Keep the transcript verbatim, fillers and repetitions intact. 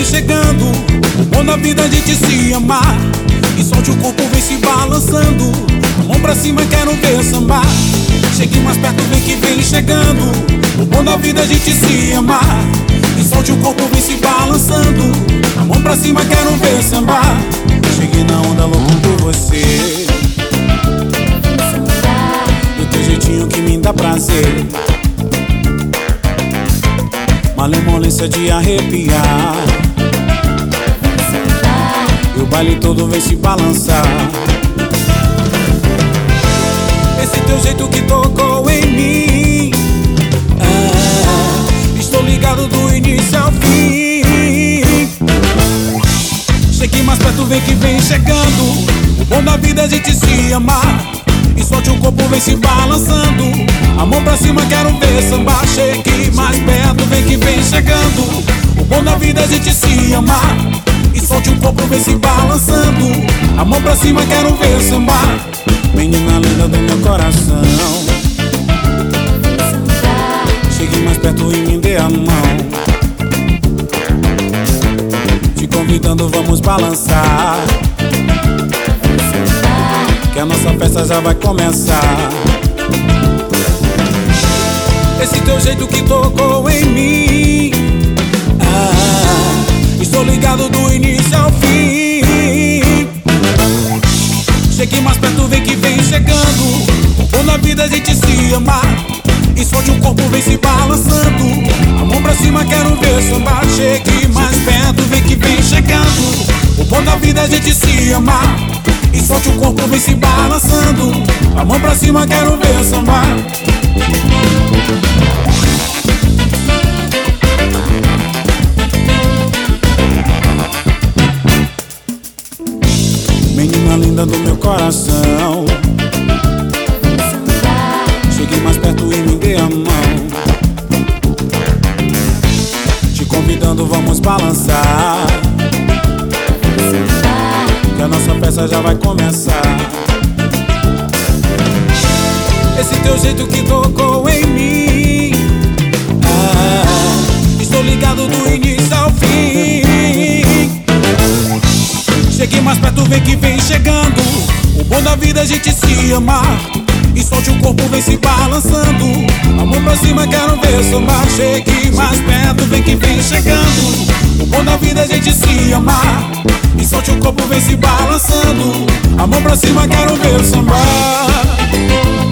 chegando. O bom da vida é a gente se amar. E solte o corpo, vem se balançando. A mão pra cima, quero ver sambar. Chegue mais perto, vem que vem chegando. O bom da vida é a gente se amar. E solte o corpo, vem se balançando. A mão pra cima, quero ver sambar. Cheguei na onda louco por você. Do teu jeitinho que me dá prazer. Malemolência de arrepiar. E o baile todo vem se balançar. Esse teu jeito que tocou em mim. Ah, estou ligado do início ao fim. Chegue mais perto, vem que vem chegando. O bom da vida é a gente se amar. E solte o corpo, vem se balançando. A mão pra cima, quero ver sambar. Chegue mais perto, vem que vem chegando. O bom da vida é a gente se amar. E solte o corpo, vem se balançando. A mão pra cima, quero ver sambar. Menina linda do meu coração, chegue mais perto e me dê a mão. Te convidando, vamos balançar. Que a nossa festa já vai começar. Esse teu jeito que tocou em mim. Ah, estou ligado do início ao fim. Chegue mais perto, vem que vem chegando. O bom da vida é a gente se amar. E solte o corpo, vem se balançando. A mão pra cima, quero ver sambar. Chegue mais perto, vem que vem chegando. O bom da vida é a gente se amar. E solte o corpo, vem se balançando. A mão pra cima, quero ver sambar. Menina linda do meu coração, chegue mais perto e me dê a mão. Te convidando, vamos balançar. Que a nossa festa já vai começar. Esse teu jeito que tocou em mim. Ah, estou ligado do início ao fim. Chegue mais perto, vem que vem chegando. O bom da vida é a gente se amar. E solte o corpo, vem se balançando. A mão pra cima, quero ver sambar. Chegue mais perto, vem que vem chegando. O bom da vida é a gente se amar. E solte o corpo, vem se balançando. A mão pra cima, quero ver sambar.